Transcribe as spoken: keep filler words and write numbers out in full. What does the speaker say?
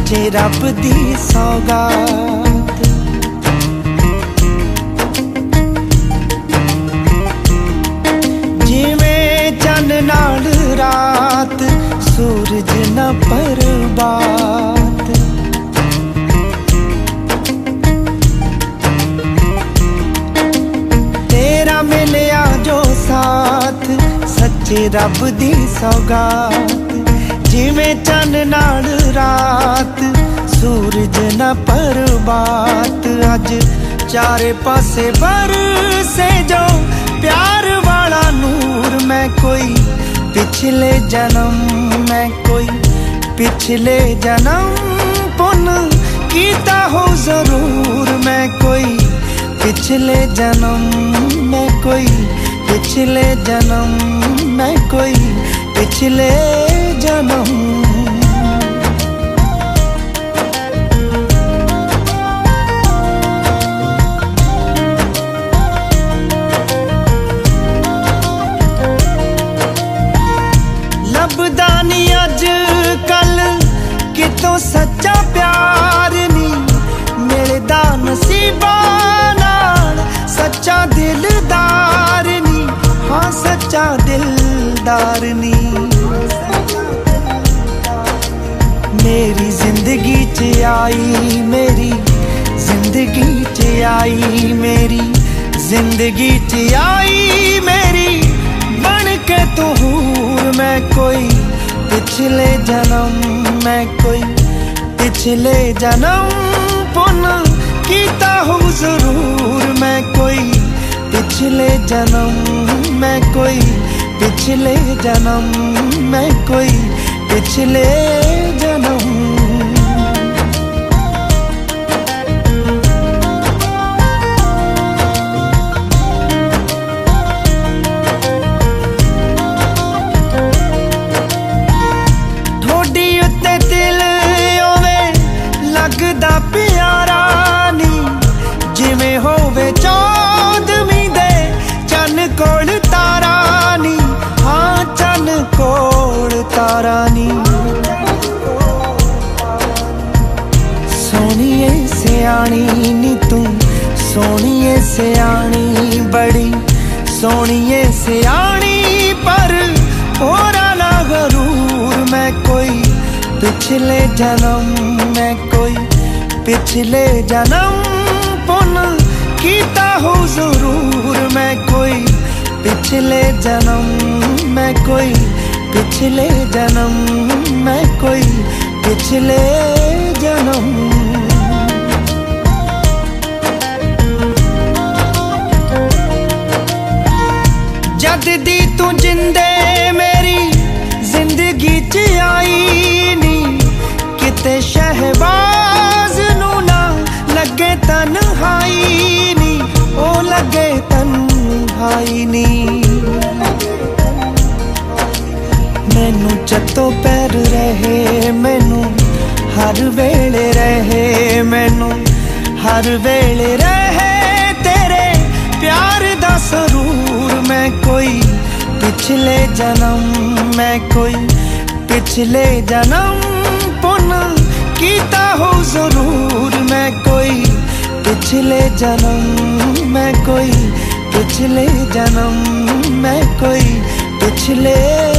सच्चे रब दी सौगात। जिवें चन नाल रात सूरज न परबात। तेरा मिलिया जो साथ सच्चे रब दी सौगात। जिवें चन नाल रात सूरज न परबात। अज चारे पासे बरसे जो प्यार वाला नूर। मैं कोई पिछले जन्म मैं कोई पिछले जन्म पुन कीता हो जरूर। मैं कोई पिछले जन्म मैं कोई पिछले जन्म मैं कोई पिछले जन्म। लभदा नी अज कल कितों सच्चा प्यार नी। मिलदा नसीबां नाल सच्चा दिलदार नी। हाँ सच्चा दिलदार नी। मेरी जिंदगी च आई मेरी जिंदगी च आई मेरी जिंदगी च आई मेरी बन के तू हूर। मैं कोई पिछले जन्म मैं कोई पिछले जन्म पुन कीता हो जरूर। मैं कोई पिछले जन्म मैं कोई पिछले जन्म मैं कोई पिछले जन्म। ठोडी उत्ते दिल होवे लगदा प्यारा नी। जिवें होवे चौदवी दे चन कोल तारा नी। हाँ चन कोल तारा नी। सोनिए सियाणी नी तू सोनिए सियाणी बड़ी सोनिए सियाणी पर होरा ना गरूर। मैं कोई पिछले जन्म मैं कोई पिछले जन्म पुन कीता हो जरूर। मैं कोई पिछले जन्म मैं कोई पिछले जन्म मैं कोई पिछले जन्म। जद दी तू जिंदे मेरी जिंदगी च आई नी। किते शहबाज नू ना लगे तन्हाई नी। ओ लगे तन्हाई नी। मैनू जत्तों पैर रहे मैनू हर वेले रहे मैनू हर वेले रहे तेरे प्यार दा सरूर। मैं कोई पिछले जन्म मैं कोई पिछले जन्म पुन कीता हो जरूर। मैं कोई पिछले जन्म मैं कोई पिछले जन्म मैं कोई पिछले